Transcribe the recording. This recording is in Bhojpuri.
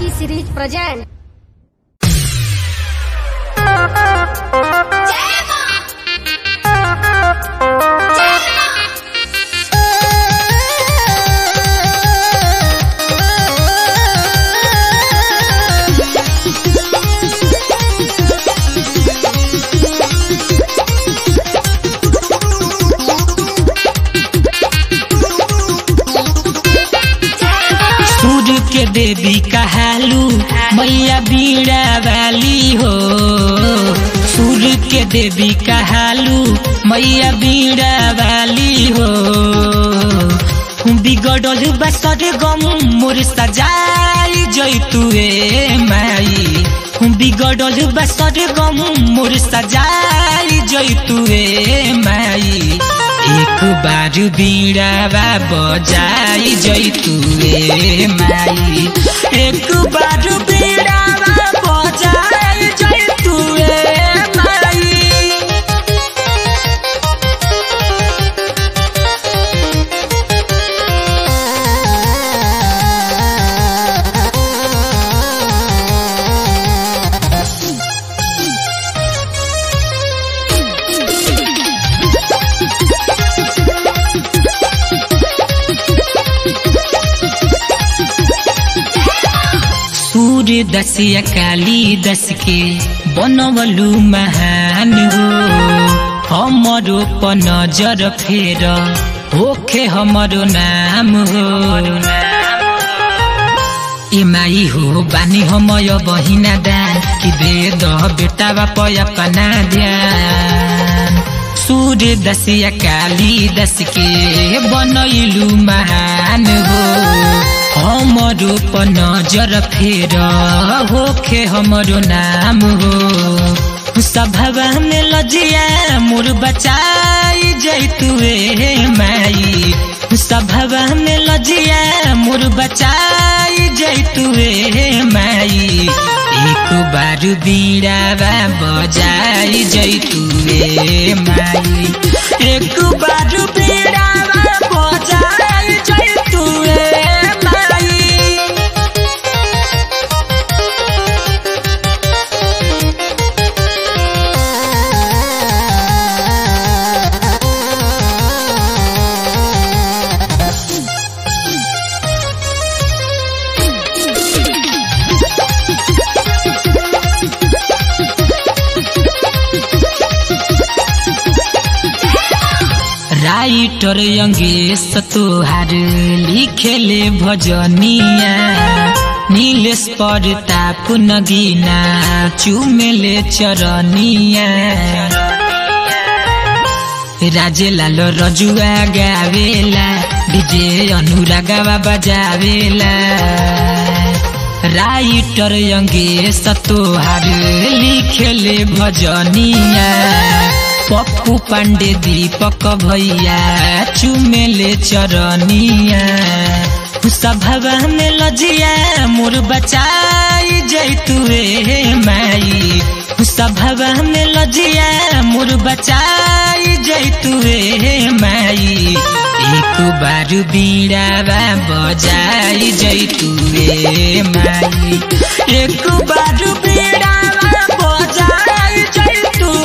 Series present. के देवी कहालू मैया बीड़ा वाली हो। सूर्य के देवी कहालू मैया बीड़ा वाली हो। बिगड़ल बसर गम मोर सजाई जैतुए माई। बिगड़ल बसर गम मोर सजाई जैतुए माई। एक बार बीड़ावा बजाई जैतुए माई। एक बार बीड़ावा बजाई जैतुए माई। सूर्य दस या काली दस के बनवलू महान हो। हमरो पर नजर फेर होखे हमरो नाम हो। ए माई हो बानी हमय बहिना दान कि दे दह बेटा बाप अपना ध्यान। सूर्य दस या काली दस के बनैलू महान हो। हमरो पर नजर फेर होखे हमरो नाम हो। सभवा में लजिया मोर बचाई जैतुए माई। सभवा में लजिया मोर बचाई जैतुए माई। एक बार बीड़ावा बजाई जैतुए माई। एक बार बीड़ावा बजाई जैतुए माई। राइटर यंगेश तोहार लिखेले भजनिया। नीलेश प्रताप नगीना चुमेले चरनिया। राजेलाल रजुआ गावेला विजय अनुरागवा बजावेला। राइटर यंगेश तोहार लिखेले भजनिया। पप्पू पांडे दीपक भैया चुमेले चरनिया। सभवा में लजिया मोर बचाई जैतुए माई। सभवा में लजिया मोर बचाई जैतुए माई। एक बार बीड़ावा बजाई जैतुए माई। एक बार बीड़ावा बजाई जैतुए